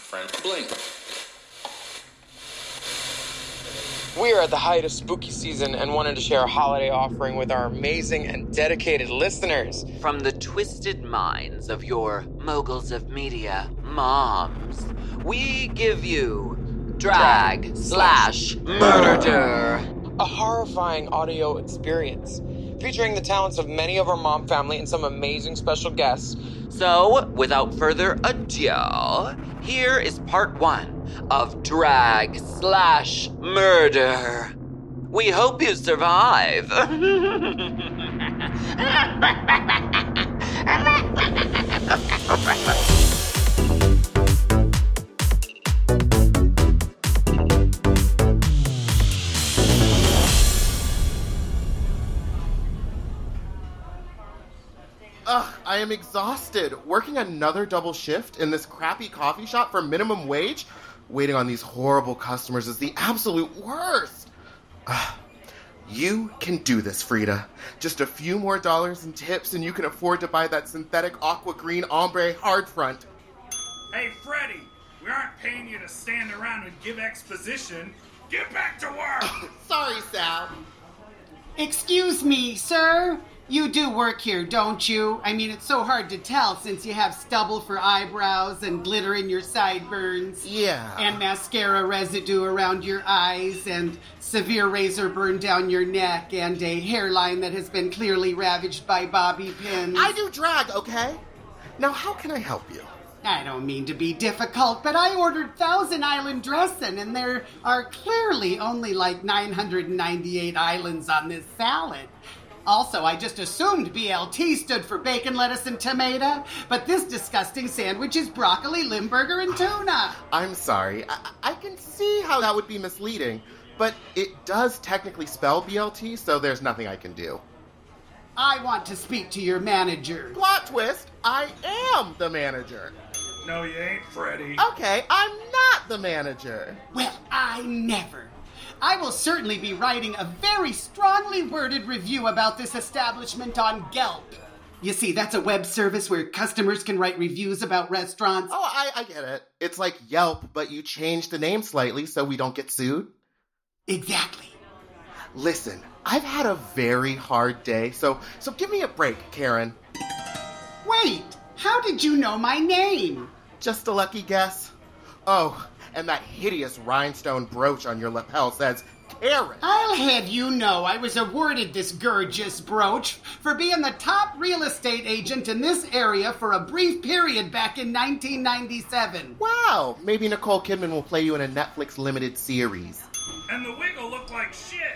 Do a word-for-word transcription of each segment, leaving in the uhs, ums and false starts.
friend. Blink. We are at the height of spooky season and wanted to share a holiday offering with our amazing and dedicated listeners. From the twisted minds of your moguls of media moms, we give you Drag, Drag slash Murder. A horrifying audio experience featuring the talents of many of our mom family and some amazing special guests. So, without further ado, here is part one of Drag slash Murder. We hope you survive. Ugh, I am exhausted. Working another double shift in this crappy coffee shop for minimum wage? Waiting on these horrible customers is the absolute worst. Ugh. You can do this, Frida. Just a few more dollars in tips and you can afford to buy that synthetic aqua green ombre hard front. Hey, Freddy, we aren't paying you to stand around and give exposition. Get back to work! Sorry, Sal. Excuse me, sir. You do work here, don't you? I mean, it's so hard to tell since you have stubble for eyebrows and glitter in your sideburns. Yeah. And mascara residue around your eyes and severe razor burn down your neck and a hairline that has been clearly ravaged by bobby pins. I do drag, okay? Now, how can I help you? I don't mean to be difficult, but I ordered Thousand Island dressing, and there are clearly only like nine hundred ninety-eight islands on this salad. Also, I just assumed B L T stood for bacon, lettuce, and tomato, but this disgusting sandwich is broccoli, limburger, and tuna. I'm sorry. I, I can see how that would be misleading, but it does technically spell B L T, so there's nothing I can do. I want to speak to your manager. Plot twist, I am the manager. No, you ain't, Freddy. Okay, I'm not the manager. Well, I never. I will certainly be writing a very strongly worded review about this establishment on Yelp. You see, that's a web service where customers can write reviews about restaurants. Oh, I, I get it. It's like Yelp, but you changed the name slightly so we don't get sued. Exactly. Listen, I've had a very hard day, so so give me a break, Karen. Wait, how did you know my name? Just a lucky guess. Oh, and that hideous rhinestone brooch on your lapel says Karen. I'll have you know I was awarded this gorgeous brooch for being the top real estate agent in this area for a brief period back in nineteen ninety-seven. Wow, maybe Nicole Kidman will play you in a Netflix limited series. And the wig will look like shit.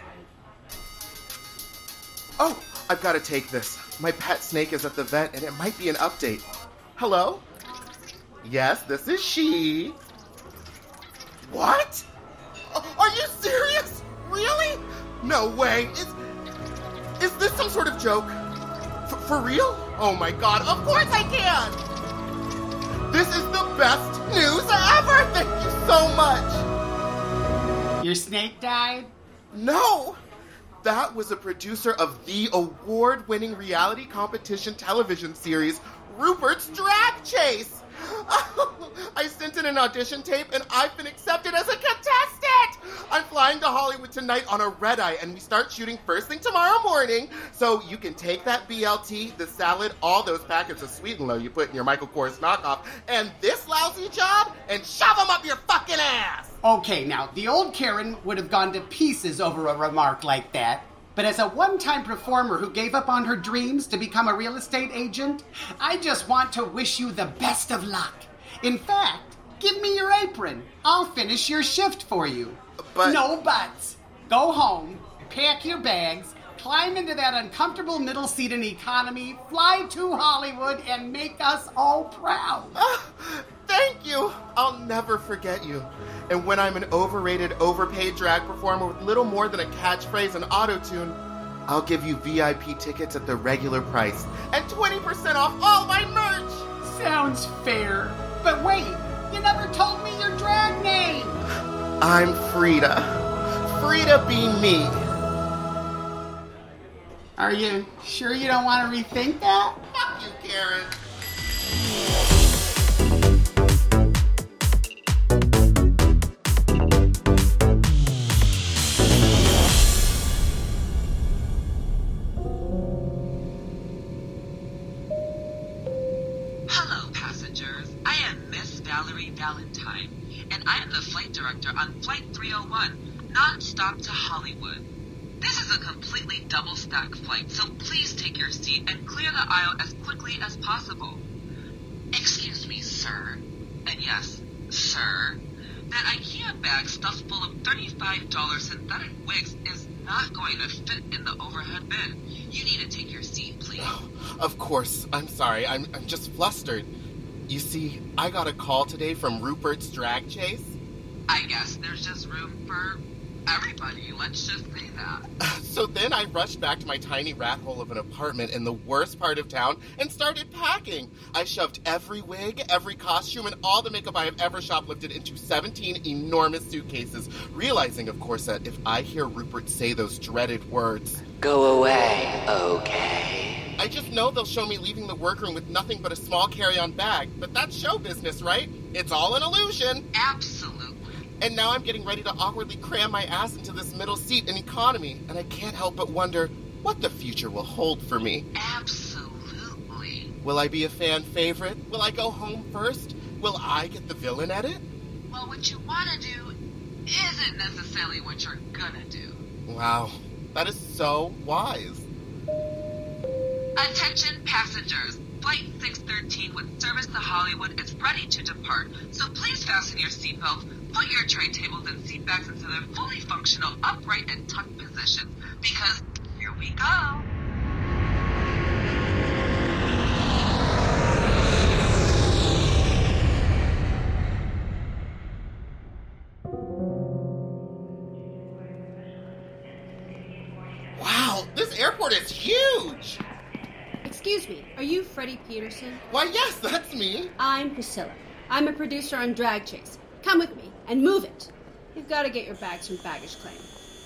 Oh, I've got to take this. My pet snake is at the vet and it might be an update. Hello? Yes, this is she. What? Are you serious? Really? No way. Is is this some sort of joke? F- for real? Oh my god, of course I can! This is the best news ever! Thank you so much! Your snake died? No! That was a producer of the award-winning reality competition television series, Rupert's Drag Chase! I sent in an audition tape and I've been accepted as a contestant! I'm flying to Hollywood tonight on a red eye and we start shooting first thing tomorrow morning. So you can take that B L T, the salad, all those packets of Sweet and Low you put in your Michael Kors knockoff, and this lousy job and shove them up your fucking ass! Okay, now, the old Karen would have gone to pieces over a remark like that. But as a one-time performer who gave up on her dreams to become a real estate agent, I just want to wish you the best of luck. In fact, give me your apron. I'll finish your shift for you. But... No buts. Go home, pack your bags, climb into that uncomfortable middle seat in economy, fly to Hollywood, and make us all proud. Uh, thank you. I'll never forget you. And when I'm an overrated, overpaid drag performer with little more than a catchphrase and auto-tune, I'll give you V I P tickets at the regular price and twenty percent off all my merch! Sounds fair. But wait, you never told me your drag name! I'm Frida. Frida be me. Are you sure you don't want to rethink that? Fuck you, Karen. Valerie Valentine, and I am the flight director on Flight three oh one, non-stop to Hollywood. This is a completely double-stack flight, so please take your seat and clear the aisle as quickly as possible. Excuse me, sir. And yes, sir. That IKEA bag stuffed full of thirty-five dollars synthetic wigs is not going to fit in the overhead bin. You need to take your seat, please. Oh, of course. I'm sorry. I'm, I'm just flustered. You see, I got a call today from Rupert's Drag Chase. I guess there's just room for everybody. Let's just say that. So then I rushed back to my tiny rat hole of an apartment in the worst part of town and started packing. I shoved every wig, every costume, and all the makeup I have ever shoplifted into seventeen enormous suitcases, realizing, of course, that if I hear Rupert say those dreaded words, "Go away, okay," I just know they'll show me leaving the workroom with nothing but a small carry-on bag. But that's show business, right? It's all an illusion. Absolutely. And now I'm getting ready to awkwardly cram my ass into this middle seat in economy, and I can't help but wonder what the future will hold for me. Absolutely. Will I be a fan favorite? Will I go home first? Will I get the villain edit? Well, what you want to do isn't necessarily what you're gonna do. Wow, that is so wise. Attention passengers. Flight six thirteen with service to Hollywood is ready to depart, so please fasten your seatbelts, put your tray tables and seat backs into their fully functional upright and tucked positions, because here we go. Wow, this airport is huge! Excuse me, are you Freddie Peterson? Why, yes, that's me. I'm Priscilla. I'm a producer on Drag Chase. Come with me and move it. You've got to get your bags from baggage claim.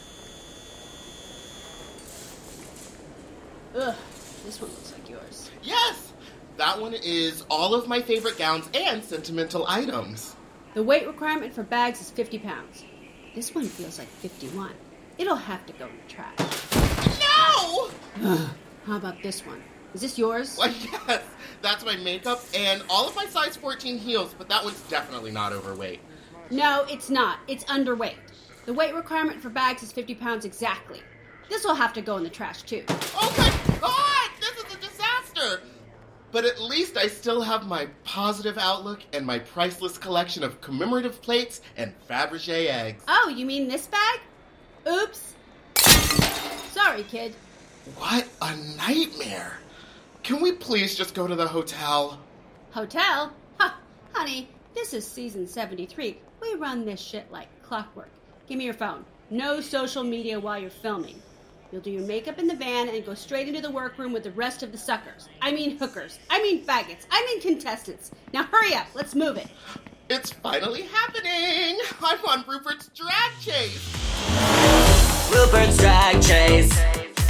Ugh, this one looks like yours. Yes, that one is all of my favorite gowns and sentimental items. The weight requirement for bags is fifty pounds. This one feels like fifty-one. It'll have to go in the trash. No! Ugh, how about this one? Is this yours? Why, yes, that's my makeup and all of my size fourteen heels, but that one's definitely not overweight. No, it's not. It's underweight. The weight requirement for bags is fifty pounds exactly. This will have to go in the trash, too. Oh my God! This is a disaster! But at least I still have my positive outlook and my priceless collection of commemorative plates and Fabergé eggs. Oh, you mean this bag? Oops. Sorry, kid. What a nightmare. Can we please just go to the hotel? Hotel? Huh, honey, this is season seventy-three. We run this shit like clockwork. Give me your phone. No social media while you're filming. You'll do your makeup in the van and go straight into the workroom with the rest of the suckers. I mean hookers. I mean faggots. I mean contestants. Now hurry up. Let's move it. It's finally happening. I'm on Rupert's Drag Chase. Rupert's Drag Chase.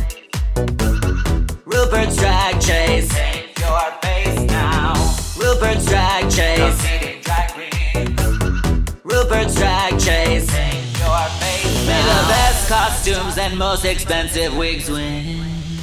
Rupert's Drag Chase. Save your face now. Rupert's Drag Chase. Rupert's Drag Chase. Save your face now. May the best costumes and most expensive wigs win.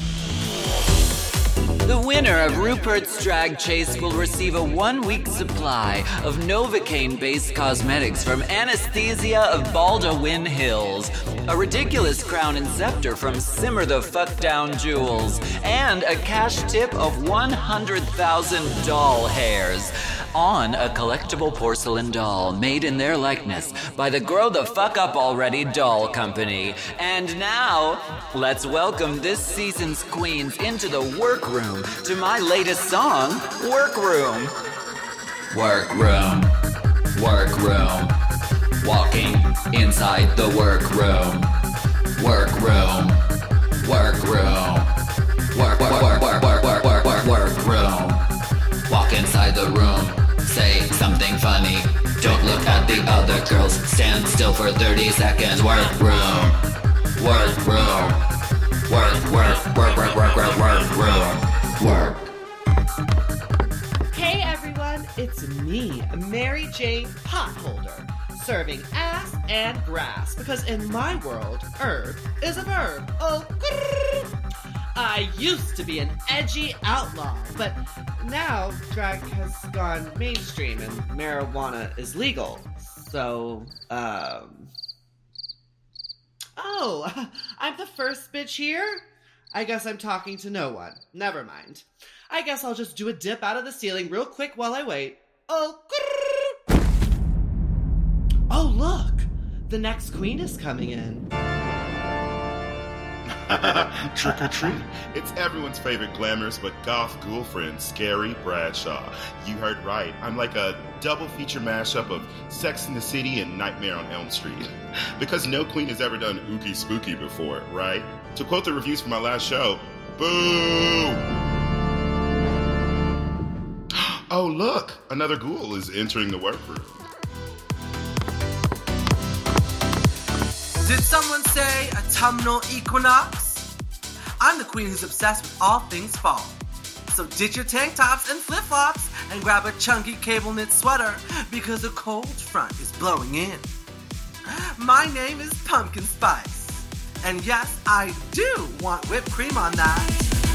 The winner of Rupert's Drag Chase will receive a one-week supply of Novocaine-based cosmetics from Anesthesia of Baldwin Hills, a ridiculous crown and scepter from Simmer the Fuck Down Jewels, and a cash tip of one hundred thousand doll hairs on a collectible porcelain doll made in their likeness by the Grow the Fuck Up Already doll company. And now, let's welcome this season's queens into the workroom to my latest song, Workroom. Workroom, workroom, walking inside the workroom. Workroom, workroom, work, work, work, work, work, work, work, work, workroom. Walk inside the room. Say something funny. Don't look at the other girls. Stand still for thirty seconds. Work room. Work room. Work, work, work, work, work, work, work room. Work. Hey everyone, it's me, Mary Jane Potholder, serving ass and grass, because in my world, herb is a verb. Oh, grrr. I used to be an edgy outlaw, but now drag has gone mainstream and marijuana is legal. So, um... Oh, I'm the first bitch here? I guess I'm talking to no one. Never mind. I guess I'll just do a dip out of the ceiling real quick while I wait. Oh, grrr. Oh, look! The next queen is coming in. Trick or treat. It's everyone's favorite glamorous but goth ghoul friend, Scary Bradshaw. You heard right. I'm like a double feature mashup of Sex and the City and Nightmare on Elm Street. Because no queen has ever done ooky spooky before, right? To quote the reviews from my last show, boo! Oh, look! Another ghoul is entering the workroom. Did someone say autumnal equinox? I'm the queen who's obsessed with all things fall. So ditch your tank tops and flip-flops and grab a chunky cable knit sweater because a cold front is blowing in. My name is Pumpkin Spice. And yes, I do want whipped cream on that.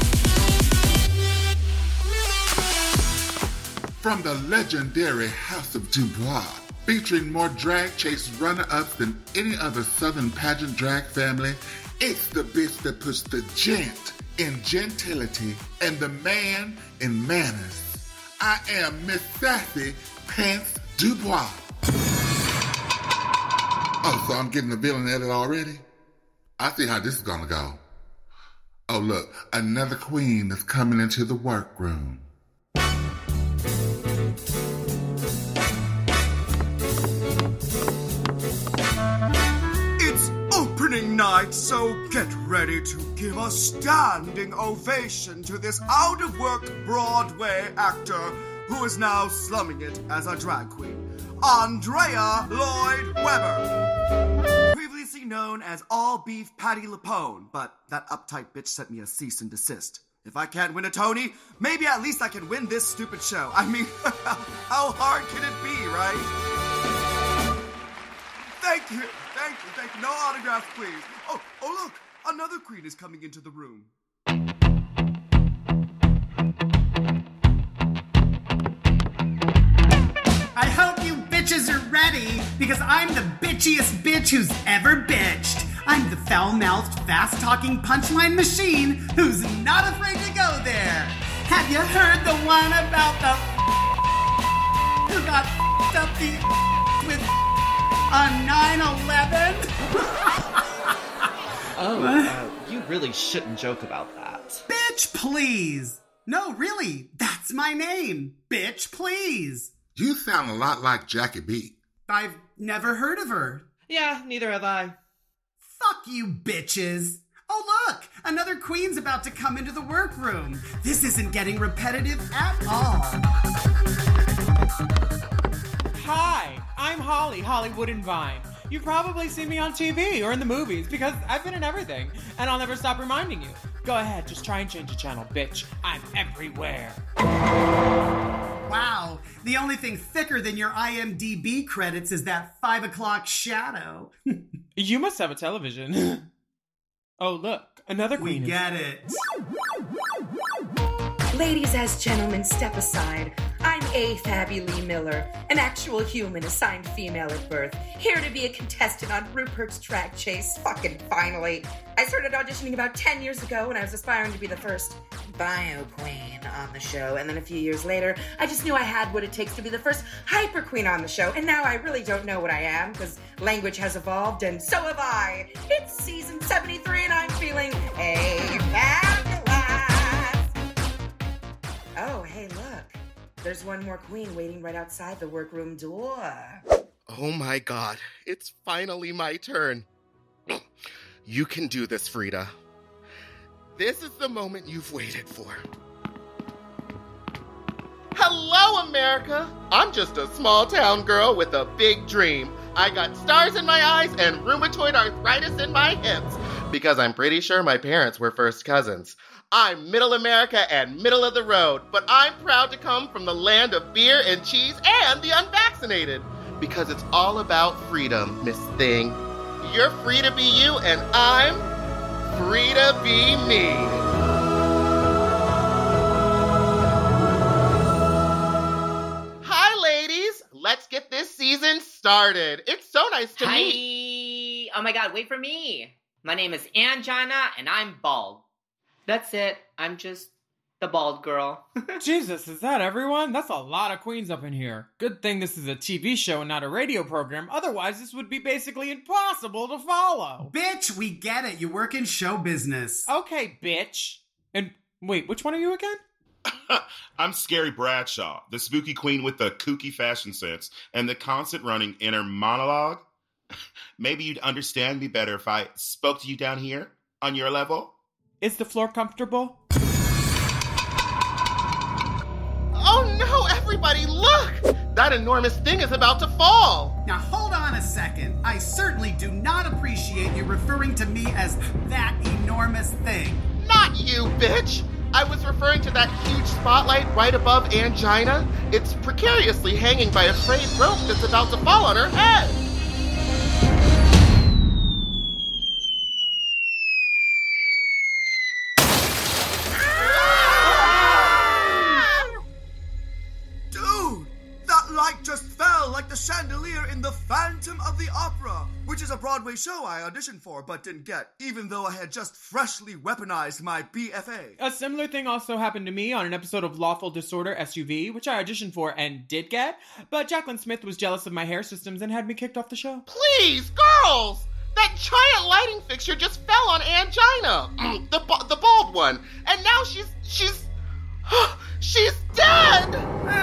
From the legendary House of Dubois, featuring more drag chase runner-ups than any other Southern pageant drag family, it's the bitch that puts the gent in gentility and the man in manners. I am Miss Sassy Pants Dubois. Oh, so I'm getting the villain edit already? I see how this is gonna go. Oh, look, another queen is coming into the workroom. Opening night, so get ready to give a standing ovation to this out-of-work Broadway actor who is now slumming it as a drag queen, Andrea Lloyd Webber. Previously known as All Beef Patty LuPone, but that uptight bitch sent me a cease and desist. If I can't win a Tony, maybe at least I can win this stupid show. I mean, how hard can it be, right? Thank you. Thank you, thank you. No autographs, please. Oh, oh, look. Another queen is coming into the room. I hope you bitches are ready, because I'm the bitchiest bitch who's ever bitched. I'm the foul-mouthed, fast-talking punchline machine who's not afraid to go there. Have you heard the one about the who got up the with on nine eleven? Oh, uh, you really shouldn't joke about that. Bitch, please. No, really, that's my name. Bitch, please. You sound a lot like Jackie B. I've never heard of her. Yeah, neither have I. Fuck you, bitches. Oh, look, another queen's about to come into the workroom. This isn't getting repetitive at all. Hi, I'm Holly, Hollywood and Vine. You've probably seen me on T V or in the movies because I've been in everything, and I'll never stop reminding you. Go ahead, just try and change the channel, bitch. I'm everywhere. Wow, the only thing thicker than your I M D B credits is that five o'clock shadow. You must have a television. Oh, look, another queen. We get it. Ladies as gentlemen, step aside. I'm A. Fabby Lee Miller, an actual human assigned female at birth, here to be a contestant on Rupert's Drag Chase, fucking finally. I started auditioning about ten years ago when I was aspiring to be the first bio queen on the show, and then a few years later, I just knew I had what it takes to be the first hyper queen on the show, and now I really don't know what I am, because language has evolved, and so have I. It's season seventy-three, and I'm feeling a fabulous. Oh, hey, look. There's one more queen waiting right outside the workroom door. Oh my god, it's finally my turn. You can do this, Frida. This is the moment you've waited for. Hello, America! I'm just a small town girl with a big dream. I got stars in my eyes and rheumatoid arthritis in my hips, because I'm pretty sure my parents were first cousins. I'm middle America and middle of the road, but I'm proud to come from the land of beer and cheese and the unvaccinated, because it's all about freedom, Miss Thing. You're free to be you, and I'm free to be me. season started. It's so nice to Hi. meet. Oh my god, wait for me. My name is Angina, and I'm bald. That's it. I'm just the bald girl. Jesus, is that everyone? That's a lot of queens up in here. Good thing this is a T V show and not a radio program. Otherwise, this would be basically impossible to follow. Bitch, we get it. You work in show business. Okay, bitch. And wait, which one are you again? I'm Scary Bradshaw, the spooky queen with the kooky fashion sense and the constant running inner monologue. Maybe you'd understand me better if I spoke to you down here on your level. Is the floor comfortable? Oh no, everybody, look! That enormous thing is about to fall! Now hold on a second. I certainly do not appreciate you referring to me as that enormous thing. Not you, bitch! I was referring to that huge spotlight right above Angina. It's precariously hanging by a frayed rope that's about to fall on her head. Dude, that light just fell like the chandelier in The Phantom of the Opera, which is a Broadway show I auditioned for but didn't get, even though I had just freshly weaponized my B F A. A similar thing also happened to me on an episode of Lawful Disorder S U V, which I auditioned for and did get, but Jacqueline Smith was jealous of my hair systems and had me kicked off the show. Please, girls! That giant lighting fixture just fell on Angina, the bu- the bald one, and now she's she's she's dead.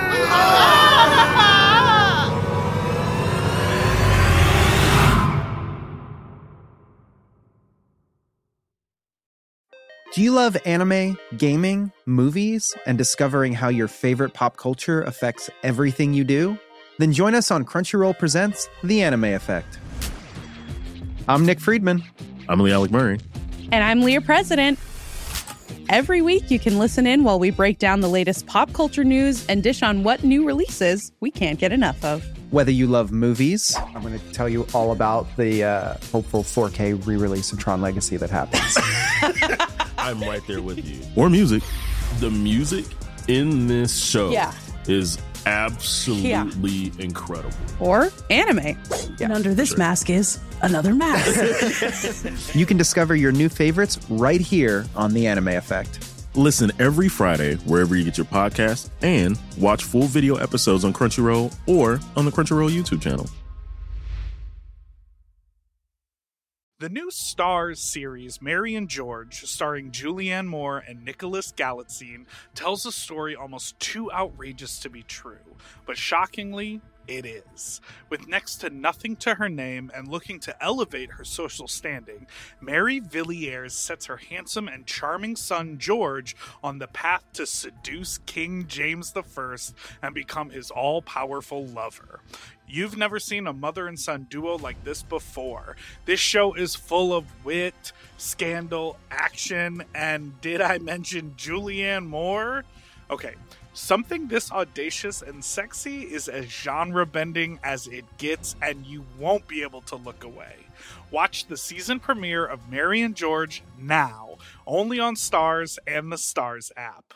Do you love anime, gaming, movies, and discovering how your favorite pop culture affects everything you do? Then join us on Crunchyroll Presents The Anime Effect. I'm Nick Friedman. I'm Lee Alec Murray. And I'm Leah President. Every week you can listen in while we break down the latest pop culture news and dish on what new releases we can't get enough of. Whether you love movies, I'm going to tell you all about the uh, hopeful four K re-release of Tron Legacy that happens. I'm right there with you. Or music. The music in this show yeah. is absolutely yeah. incredible. Or anime. Yeah, and under this sure. mask is another mask. You can discover your new favorites right here on The Anime Effect. Listen every Friday wherever you get your podcast and watch full video episodes on Crunchyroll or on the Crunchyroll YouTube channel. The new Stars series, Mary and George, starring Julianne Moore and Nicholas Galitzine, tells a story almost too outrageous to be true, but shockingly, it is. With next to nothing to her name and looking to elevate her social standing, Mary Villiers sets her handsome and charming son George on the path to seduce King James the First and become his all-powerful lover. You've never seen a mother and son duo like this before. This show is full of wit, scandal, action, and did I mention Julianne Moore? Okay, something this audacious and sexy is as genre-bending as it gets, and you won't be able to look away. Watch the season premiere of Mary and George now, only on Stars and the Stars app.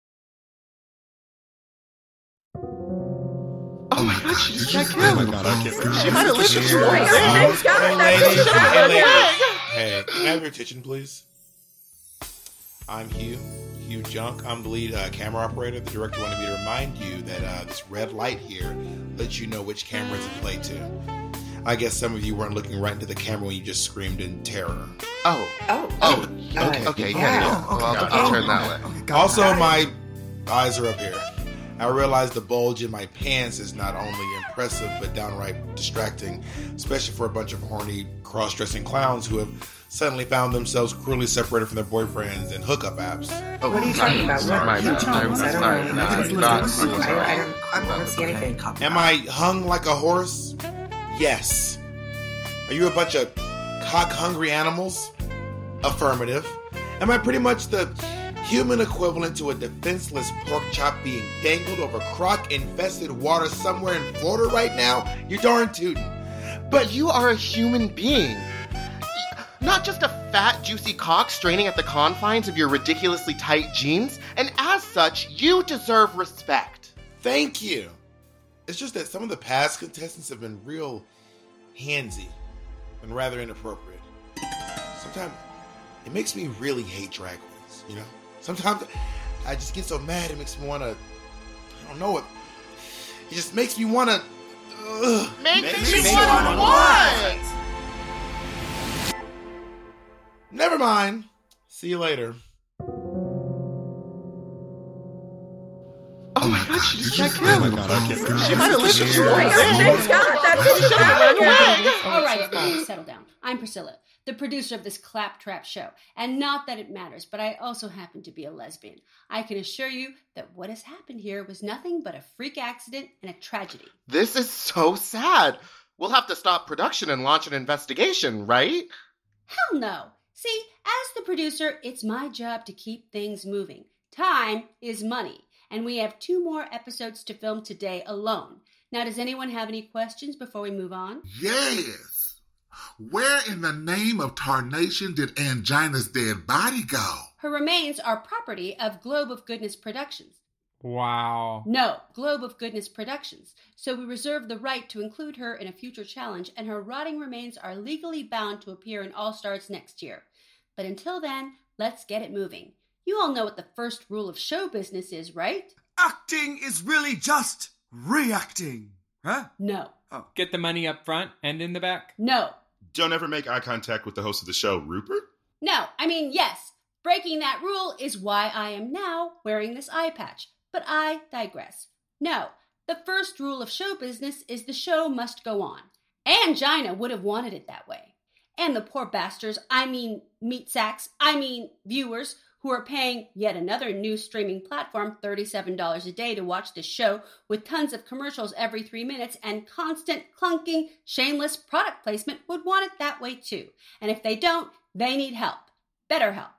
Oh my god, she just got killed. Oh my god, I can't. She might have lived Hey, to oh hey, ladies, hey, ladies. Hey, can I have your attention, please? I'm Hugh, Hugh Junk. I'm the lead uh, camera operator. The director wanted me to remind you that uh, this red light here lets you know which camera to play to. I guess some of you weren't looking right into the camera when you just screamed in terror. Oh. Oh. Oh. Okay, okay, yeah, yeah. Well, I'll, I'll turn that way. Also, my eyes are up here. I realize the bulge in my pants is not only impressive, but downright distracting, especially for a bunch of horny, cross-dressing clowns who have suddenly found themselves cruelly separated from their boyfriends and hookup apps. Oh, what are you talking about? What? My bad. I'm sorry. I'm not sorry. I don't, I don't see anything. Am I hung like a horse? Yes. Are you a bunch of cock-hungry animals? Affirmative. Am I pretty much the human equivalent to a defenseless pork chop being dangled over croc-infested water somewhere in Florida right now? You're darn tootin'. But you are a human being. Not just a fat, juicy cock straining at the confines of your ridiculously tight jeans. And as such, you deserve respect. Thank you. It's just that some of the past contestants have been real handsy and rather inappropriate. Sometimes it makes me really hate drag queens, you know? Sometimes I just get so mad it makes me want to, I don't know, it, it just makes me want to... Make, make me want to what? Never mind. See you later. Oh my god, she just got killed. Oh my god, I can't. She might have lived a short life. All right, everybody, settle down. I'm Priscilla, the producer of this claptrap show. And not that it matters, but I also happen to be a lesbian. I can assure you that what has happened here was nothing but a freak accident and a tragedy. This is so sad. We'll have to stop production and launch an investigation, right? Hell no. See, as the producer, it's my job to keep things moving. Time is money. And we have two more episodes to film today alone. Now, does anyone have any questions before we move on? Yes. Where in the name of tarnation did Angina's dead body go? Her remains are property of Globe of Goodness Productions. Wow. No, Globe of Goodness Productions. So we reserve the right to include her in a future challenge, and her rotting remains are legally bound to appear in All Stars next year. But until then, let's get it moving. You all know what the first rule of show business is, right? Acting is really just reacting. Huh? No. Oh. Get the money up front and in the back? No. Don't ever make eye contact with the host of the show, Rupert? No, I mean, yes. Breaking that rule is why I am now wearing this eye patch. But I digress. No, the first rule of show business is the show must go on. Angina would have wanted it that way. And the poor bastards, I mean meat sacks, I mean viewers, who are paying yet another new streaming platform thirty-seven dollars a day to watch this show with tons of commercials every three minutes and constant clunking, shameless product placement would want it that way too. And if they don't, they need help. Better help.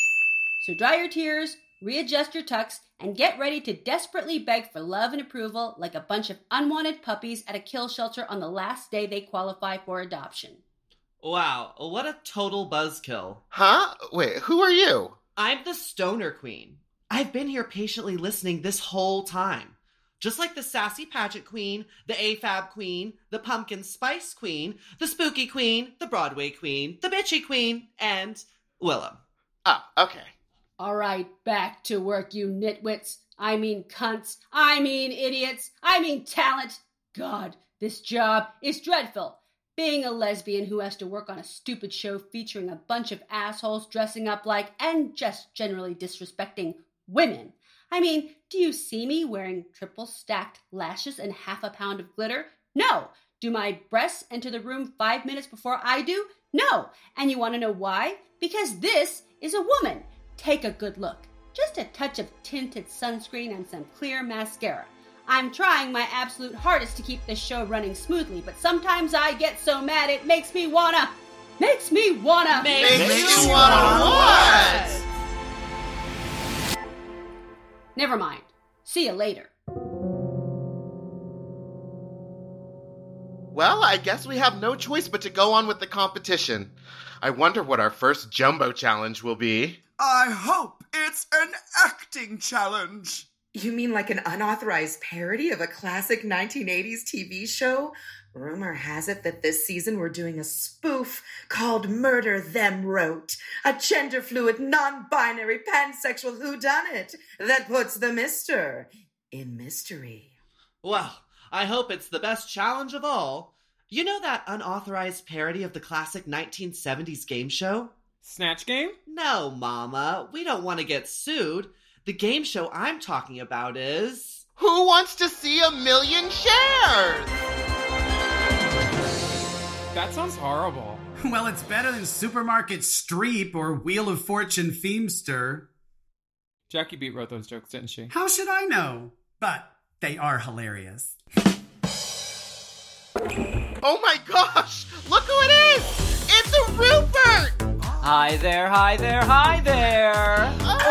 So dry your tears, readjust your tucks, and get ready to desperately beg for love and approval like a bunch of unwanted puppies at a kill shelter on the last day they qualify for adoption. Wow, what a total buzzkill. Huh? Wait, who are you? I'm the Stoner Queen. I've been here patiently listening this whole time. Just like the Sassy Pageant Queen, the A F A B Queen, the Pumpkin Spice Queen, the Spooky Queen, the Broadway Queen, the Bitchy Queen, and Willem. Oh, okay. All right, back to work, you nitwits. I mean cunts. I mean idiots. I mean talent. God, this job is dreadful. Being a lesbian who has to work on a stupid show featuring a bunch of assholes dressing up like and just generally disrespecting women. I mean, do you see me wearing triple stacked lashes and half a pound of glitter? No. Do my breasts enter the room five minutes before I do? No. And you want to know why? Because this is a woman. Take a good look. Just a touch of tinted sunscreen and some clear mascara. I'm trying my absolute hardest to keep this show running smoothly, but sometimes I get so mad it makes me wanna... Makes me wanna... Makes, makes me wanna what? Never mind. See you later. Well, I guess we have no choice but to go on with the competition. I wonder what our first jumbo challenge will be. I hope it's an acting challenge. You mean like an unauthorized parody of a classic nineteen eighties T V show? Rumor has it that this season we're doing a spoof called Murder Them Wrote, a gender-fluid, non-binary, pansexual whodunit that puts the mister in mystery. Well, I hope it's the best challenge of all. You know that unauthorized parody of the classic nineteen seventies game show? Snatch Game? No, Mama. We don't want to get sued. The game show I'm talking about is... Who Wants to See a Million Shares? That sounds horrible. Well, it's better than Supermarket Streep or Wheel of Fortune Themester. Jackie Beat wrote those jokes, didn't she? How should I know? But they are hilarious. Oh my gosh! Look who it is! It's a Rupert! Hi there, hi there, hi there!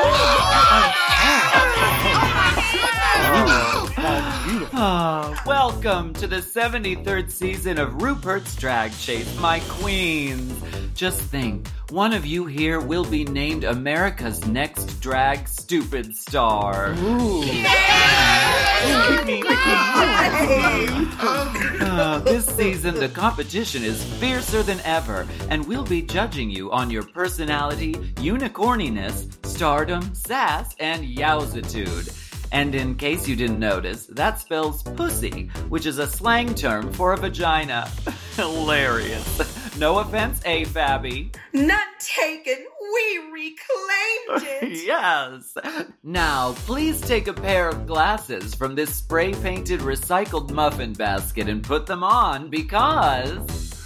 Oh, welcome to the seventy-third season of Rupert's Drag Chase, my queens. Just think, one of you here will be named America's next drag stupid star. Ooh. season, the competition is fiercer than ever, and we'll be judging you on your personality, unicorniness, stardom, sass, and yowzitude. And in case you didn't notice, that spells pussy, which is a slang term for a vagina. Hilarious. No offense, A-Fabby. None taken. We reclaimed it. Yes. Now, please take a pair of glasses from this spray-painted recycled muffin basket and put them on because...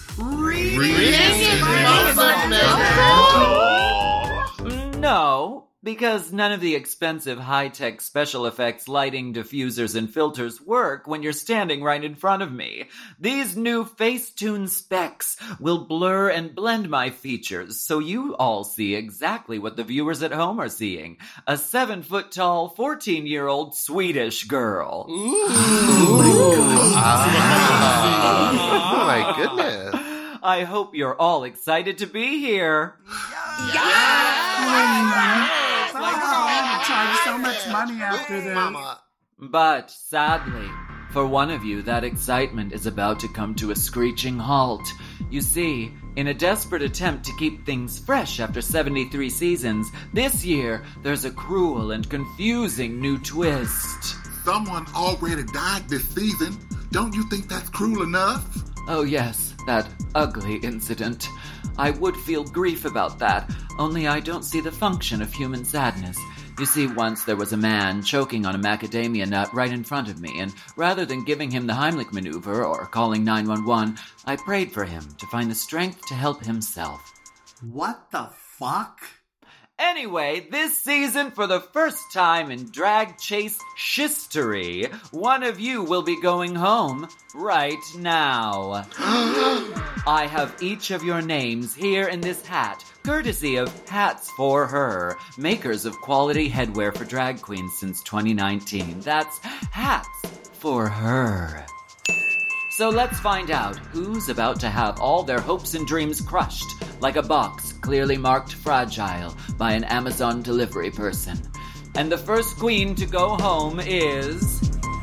No, because none of the expensive high-tech special effects lighting, diffusers, and filters work when you're standing right in front of me. These new Facetune specs will blur and blend my features so you all see exactly what the viewers at home are seeing. A seven-foot-tall, fourteen-year-old Swedish girl. Ooh. Ooh. Ah. Oh, my goodness. I hope you're all excited to be here. Yeah! yeah. Oh, charge so much money after this. Mama. But sadly, for one of you, that excitement is about to come to a screeching halt. You see, in a desperate attempt to keep things fresh after seventy-three seasons, this year there's a cruel and confusing new twist. Someone already died this season. Don't you think that's cruel enough? Oh yes, that ugly incident. I would feel grief about that, only I don't see the function of human sadness. You see, once there was a man choking on a macadamia nut right in front of me, and rather than giving him the Heimlich maneuver or calling nine one one, I prayed for him to find the strength to help himself. What the fuck? Anyway, this season, for the first time in Drag Chase history, one of you will be going home right now. I have each of your names here in this hat, courtesy of Hats for Her, makers of quality headwear for drag queens since twenty nineteen. That's Hats for Her. So let's find out who's about to have all their hopes and dreams crushed like a box clearly marked fragile by an Amazon delivery person. And the first queen to go home is...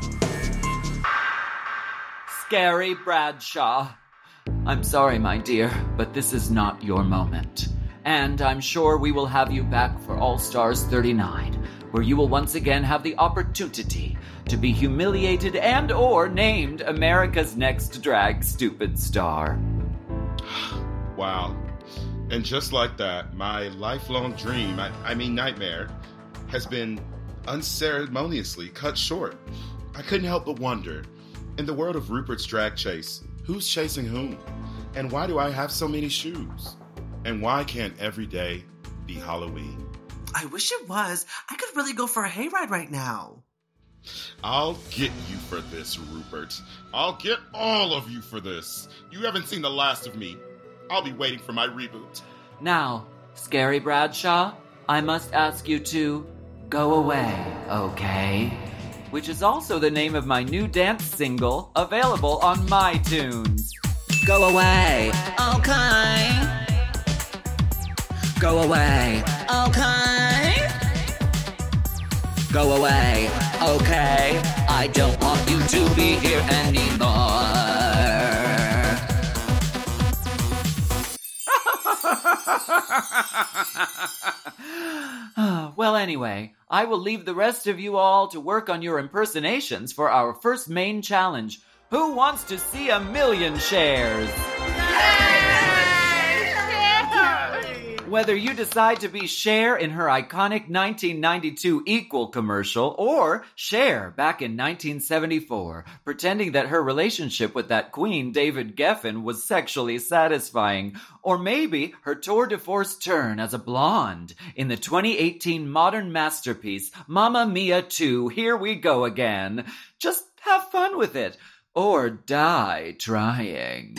Scary Bradshaw. I'm sorry, my dear, but this is not your moment. And I'm sure we will have you back for All Stars thirty-nine, where you will once again have the opportunity to be humiliated and or named America's Next Drag Stupid Star. Wow. And just like that, my lifelong dream, I, I mean nightmare, has been unceremoniously cut short. I couldn't help but wonder, in the world of Rupert's Drag Chase, who's chasing whom? And why do I have so many shoes? And why can't every day be Halloween? I wish it was. I could really go for a hayride right now. I'll get you for this, Rupert. I'll get all of you for this. You haven't seen the last of me. I'll be waiting for my reboot. Now, Scary Bradshaw, I must ask you to go away, okay? Which is also the name of my new dance single, available on MyTunes. Go away, okay? Go away, okay? Go away, okay? I don't want you to be here anymore. Well, anyway, I will leave the rest of you all to work on your impersonations for our first main challenge. Who wants to see a million shares? Whether you decide to be Cher in her iconic nineteen ninety-two Equal commercial or Cher back in nineteen seventy-four, pretending that her relationship with that queen, David Geffen, was sexually satisfying, or maybe her tour de force turn as a blonde in the twenty eighteen modern masterpiece, Mamma Mia two, Here We Go Again. Just have fun with it, or die trying.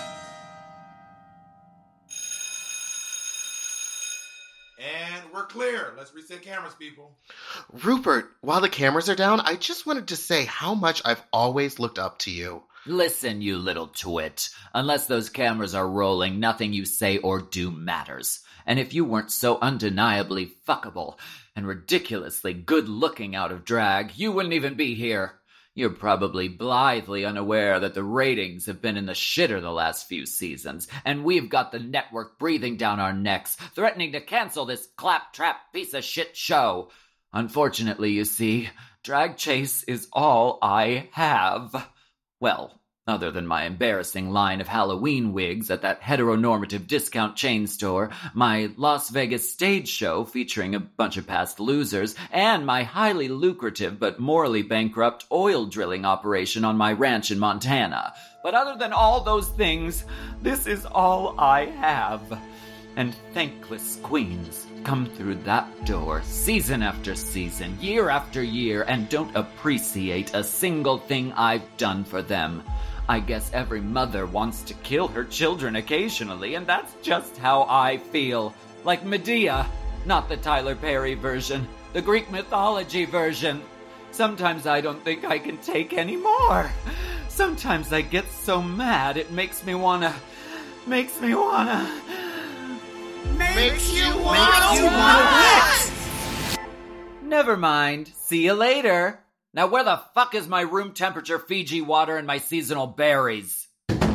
And we're clear. Let's reset cameras, people. Rupert, while the cameras are down, I just wanted to say how much I've always looked up to you. Listen, you little twit. Unless those cameras are rolling, nothing you say or do matters. And if you weren't so undeniably fuckable and ridiculously good-looking out of drag, you wouldn't even be here. You're probably blithely unaware that the ratings have been in the shitter the last few seasons, and we've got the network breathing down our necks, threatening to cancel this claptrap piece of shit show. Unfortunately, you see, Drag Chase is all I have. Well, other than my embarrassing line of Halloween wigs at that heteronormative discount chain store, my Las Vegas stage show featuring a bunch of past losers, and my highly lucrative but morally bankrupt oil drilling operation on my ranch in Montana. But other than all those things, this is all I have. And thankless queens come through that door season after season, year after year, and don't appreciate a single thing I've done for them. I guess every mother wants to kill her children occasionally, and that's just how I feel. Like Medea, not the Tyler Perry version, the Greek mythology version. Sometimes I don't think I can take any more. Sometimes I get so mad it makes me wanna... Makes me wanna... Makes you Makes wanna you what? Never mind. See you later. Now where the fuck is my room temperature Fiji water and my seasonal berries?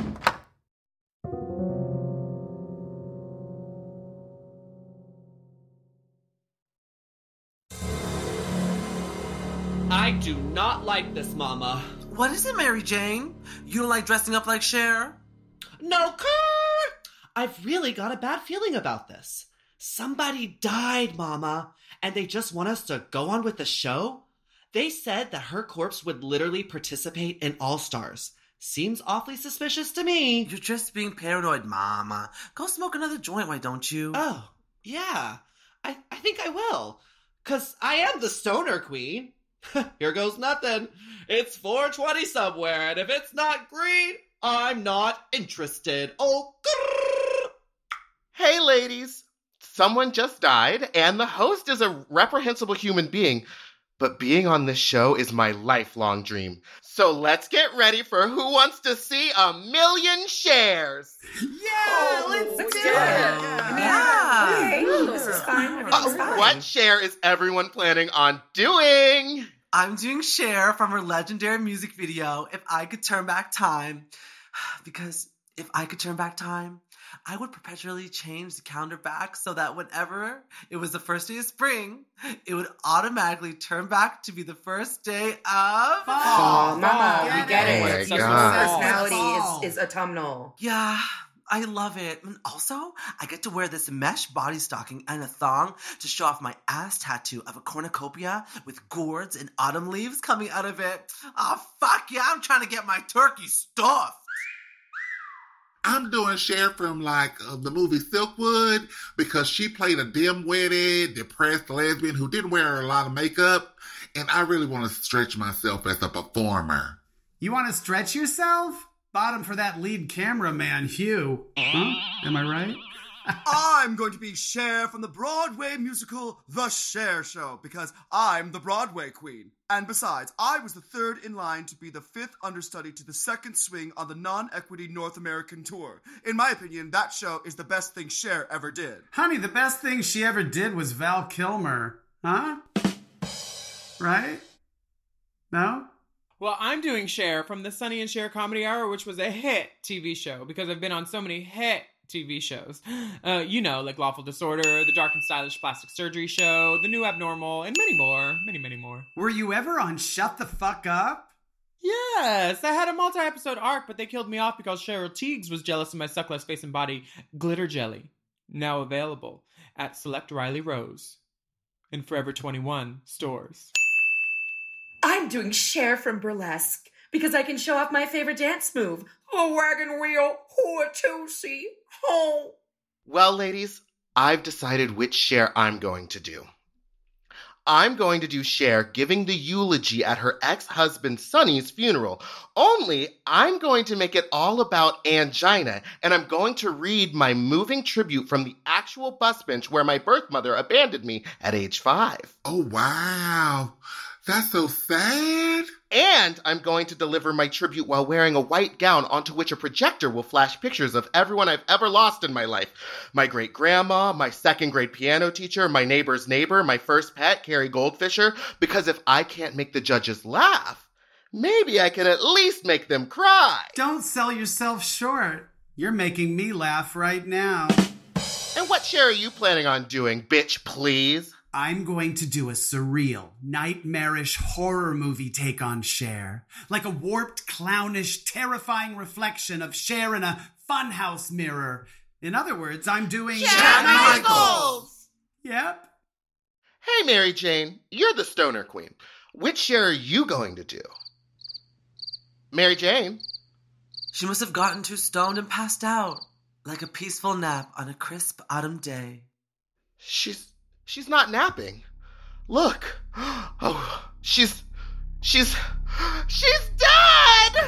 I do not like this, Mama. What is it, Mary Jane? You don't like dressing up like Cher? No, Kerr! I've really got a bad feeling about this. Somebody died, Mama, and they just want us to go on with the show? They said that her corpse would literally participate in All Stars. Seems awfully suspicious to me. You're just being paranoid, Mama. Go smoke another joint, why don't you? Oh, yeah. I, I think I will. Because I am the stoner queen. Here goes nothing. It's four twenty somewhere, and if it's not green, I'm not interested. Oh, grrr. Hey, ladies. Someone just died, and the host is a reprehensible human being. But being on this show is my lifelong dream. So let's get ready for Who Wants to See a Million Shares? Yeah, let's, let's do it. Yeah. Yeah. Okay, this is fine. This is Uh, fine. what share is everyone planning on doing? I'm doing Cher from her legendary music video, If I Could Turn Back Time. Because if I could turn back time, I would perpetually change the calendar back so that whenever it was the first day of spring, it would automatically turn back to be the first day of Oh, fall. Mama, we get Oh it. my Your God. personality is, is autumnal. Yeah, I love it. And also, I get to wear this mesh body stocking and a thong to show off my ass tattoo of a cornucopia with gourds and autumn leaves coming out of it. Oh, fuck yeah, I'm trying to get my turkey stuffed. I'm doing Cher from like uh, the movie Silkwood because she played a dim-witted, depressed lesbian who didn't wear a lot of makeup, and I really want to stretch myself as a performer. You want to stretch yourself? Bottom for that lead cameraman, Hugh. Huh? Am I right? I'm going to be Cher from the Broadway musical The Cher Show because I'm the Broadway queen. And besides, I was the third in line to be the fifth understudy to the second swing on the non-equity North American tour. In my opinion, that show is the best thing Cher ever did. Honey, the best thing she ever did was Val Kilmer. Huh? Right? No? Well, I'm doing Cher from the Sonny and Cher Comedy Hour, which was a hit T V show because I've been on so many hit T V shows. Uh, you know, like Lawful Disorder, The Dark and Stylish Plastic Surgery Show, The New Abnormal, and many more. Many, many more. Were you ever on Shut the Fuck Up? Yes, I had a multi-episode arc, but they killed me off because Cheryl Teagues was jealous of my suckless face and body. Glitter Jelly, now available at Select Riley Rose in Forever twenty-one stores. I'm doing Cher from Burlesque because I can show off my favorite dance move. A wagon wheel, oh, a two-seat, oh. Well, ladies, I've decided which Cher I'm going to do. I'm going to do Cher giving the eulogy at her ex-husband Sonny's funeral. Only I'm going to make it all about angina, and I'm going to read my moving tribute from the actual bus bench where my birth mother abandoned me at age five. Oh, wow. That's so sad. And I'm going to deliver my tribute while wearing a white gown onto which a projector will flash pictures of everyone I've ever lost in my life. My great-grandma, my second-grade piano teacher, my neighbor's neighbor, my first pet, Carrie Goldfisher. Because if I can't make the judges laugh, maybe I can at least make them cry. Don't sell yourself short. You're making me laugh right now. And what Cher are you planning on doing, bitch, please? I'm going to do a surreal, nightmarish horror movie take on Cher. Like a warped, clownish, terrifying reflection of Cher in a funhouse mirror. In other words, I'm doing... Cher Michaels! Yep. Hey, Mary Jane, you're the stoner queen. Which Cher are you going to do? Mary Jane? She must have gotten too stoned and passed out, like a peaceful nap on a crisp autumn day. She's... she's not napping. Look. Oh, she's... she's... she's dead!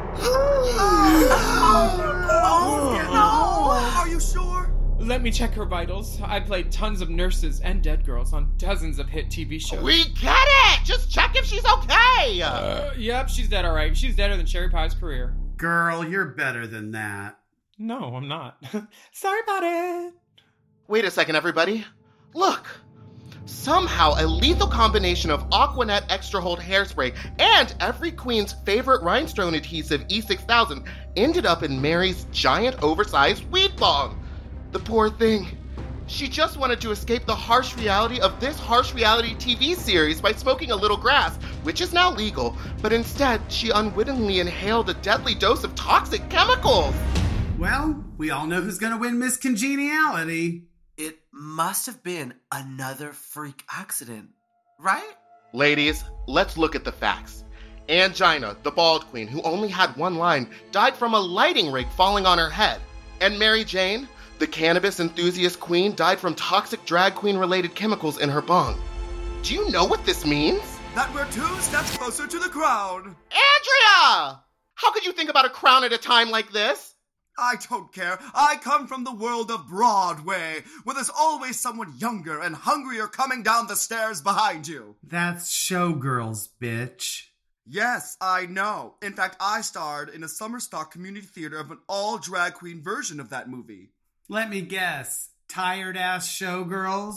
Oh, no! Are you sure? Let me check her vitals. I played tons of nurses and dead girls on dozens of hit T V shows. We get it! Just check if she's okay! Uh, yep, she's dead alright. She's deader than Cherry Pie's career. Girl, you're better than that. No, I'm not. Sorry about it. Wait a second, everybody. Look. Somehow, a lethal combination of Aquanet Extra Hold Hairspray and every queen's favorite rhinestone adhesive E six thousand ended up in Mary's giant oversized weed bong. The poor thing. She just wanted to escape the harsh reality of this harsh reality T V series by smoking a little grass, which is now legal, but instead she unwittingly inhaled a deadly dose of toxic chemicals. Well, we all know who's gonna win Miss Congeniality. It must have been another freak accident, right? Ladies, let's look at the facts. Angina, the bald queen, who only had one line, died from a lighting rig falling on her head. And Mary Jane, the cannabis enthusiast queen, died from toxic drag queen-related chemicals in her bong. Do you know what this means? That we're two steps closer to the crown. Andrea! How could you think about a crown at a time like this? I don't care. I come from the world of Broadway, where there's always someone younger and hungrier coming down the stairs behind you. That's Showgirls, bitch. Yes, I know. In fact, I starred in a summer stock community theater of an all-drag queen version of that movie. Let me guess. Tired-ass Showgirls?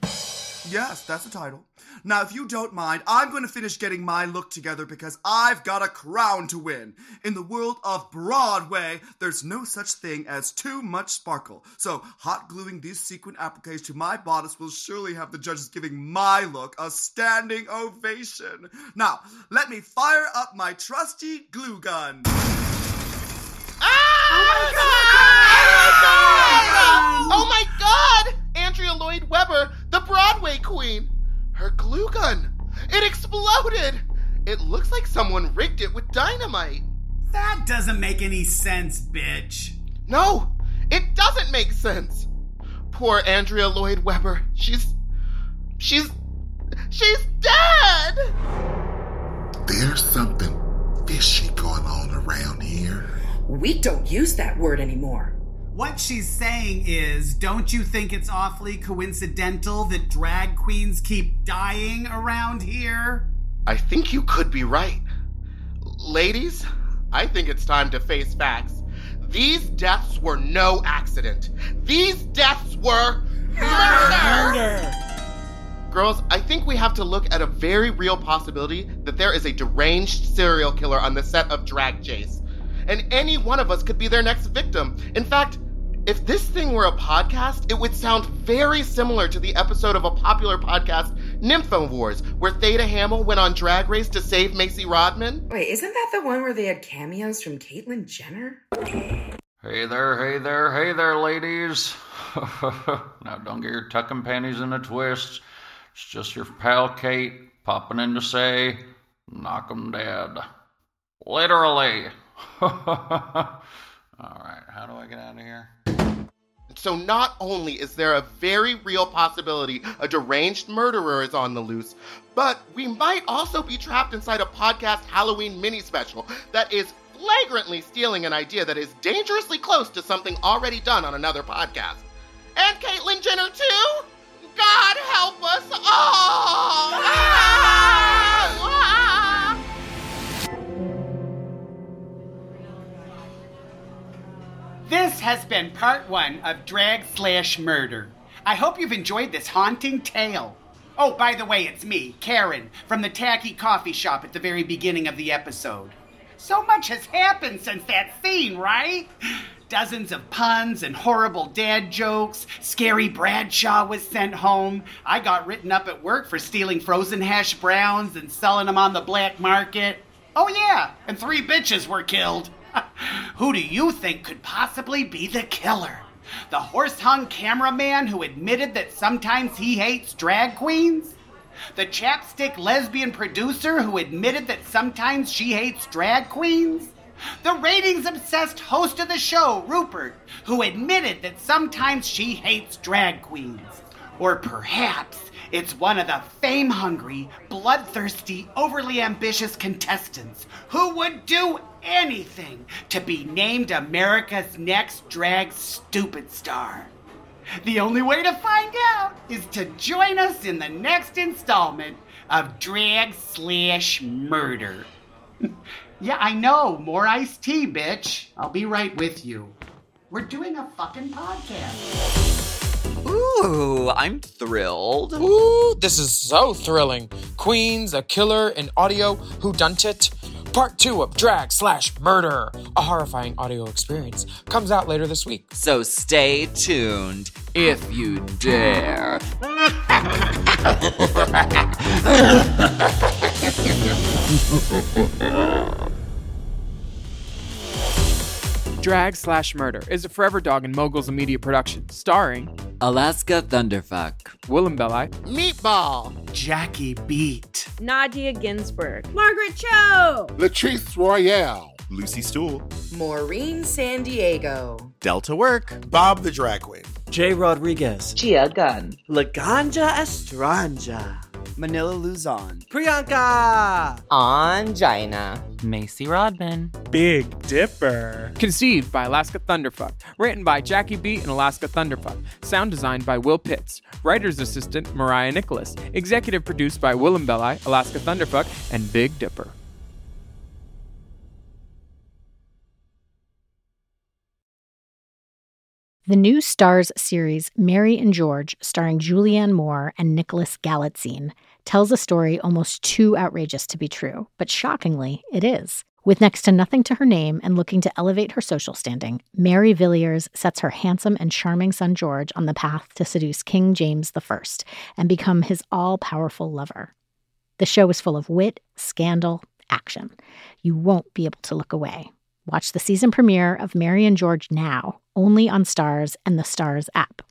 Yes, that's the title. Now, if you don't mind, I'm going to finish getting my look together because I've got a crown to win. In the world of Broadway, there's no such thing as too much sparkle. So, hot gluing these sequin appliques to my bodice will surely have the judges giving my look a standing ovation. Now, let me fire up my trusty glue gun. Ah! Oh my God! Oh my God! Andrea Lloyd Webber, the Broadway queen. Her glue gun. It exploded. It looks like someone rigged it with dynamite. That doesn't make any sense, bitch. No, it doesn't make sense. Poor Andrea Lloyd Webber. She's... She's... She's dead! There's something fishy going on around here. We don't use that word anymore. What she's saying is, don't you think it's awfully coincidental that drag queens keep dying around here? I think you could be right. Ladies, I think it's time to face facts. These deaths were no accident. These deaths were murder! Murder! Girls, I think we have to look at a very real possibility that there is a deranged serial killer on the set of Drag Chase. And any one of us could be their next victim. In fact, if this thing were a podcast, it would sound very similar to the episode of a popular podcast, Nympho Wars, where Theta Hamill went on Drag Race to save Macy Rodman. Wait, isn't that the one where they had cameos from Caitlyn Jenner? Hey there, hey there, hey there, ladies. Now don't get your tucking panties in a twist. It's just your pal Kate popping in to say, knock 'em dead. Literally. All right, how do I get out of here? So not only is there a very real possibility a deranged murderer is on the loose, but we might also be trapped inside a podcast Halloween mini special that is flagrantly stealing an idea that is dangerously close to something already done on another podcast. And Caitlyn Jenner too? God help us all! Ah! Ah! This has been part one of Drag Slash Murder. I hope you've enjoyed this haunting tale. Oh, by the way, it's me, Karen, from the tacky coffee shop at the very beginning of the episode. So much has happened since that scene, right? Dozens of puns and horrible dad jokes. Scary Bradshaw was sent home. I got written up at work for stealing frozen hash browns and selling them on the black market. Oh yeah, and three bitches were killed. Who do you think could possibly be the killer? The horse-hung cameraman who admitted that sometimes he hates drag queens? The chapstick lesbian producer who admitted that sometimes she hates drag queens? The ratings-obsessed host of the show, Rupert, who admitted that sometimes she hates drag queens? Or perhaps it's one of the fame-hungry, bloodthirsty, overly ambitious contestants who would do anything to be named America's next drag stupid star. The only way to find out is to join us in the next installment of Drag Slash Murder. Yeah, I know. More iced tea, bitch. I'll be right with you. We're doing a fucking podcast. Ooh, I'm thrilled. Ooh, this is so thrilling. Queens, a killer, an audio whodunit. Part two of Drag Slash Murder, a horrifying audio experience, comes out later this week. So stay tuned, if you dare. Drag Slash Murder is a Forever Dog and Moguls and Media production, starring Alaska Thunderfuck, Willem Belli, Meatball, Jackie Beat, Nadia Ginsburg, Margaret Cho, Latrice Royale, Lucy Stool, Maureen San Diego, Delta Work, Bob the Drag Queen, Jay Rodriguez, Gia Gunn, Laganja Estranja, Manila Luzon, Priyanka, Angina, Macy Rodman, Big Dipper. Conceived by Alaska Thunderfuck. Written by Jackie Beat and Alaska Thunderfuck. Sound designed by Will Pitts. Writer's assistant Mariah Nicholas. Executive produced by Willem Belli, Alaska Thunderfuck, and Big Dipper. The new Starz series Mary and George, starring Julianne Moore and Nicholas Galitzine, tells a story almost too outrageous to be true, but shockingly, it is. With next to nothing to her name and looking to elevate her social standing, Mary Villiers sets her handsome and charming son George on the path to seduce King James the First and become his all-powerful lover. The show is full of wit, scandal, action. You won't be able to look away. Watch the season premiere of Mary and George now, only on Starz and the Starz app.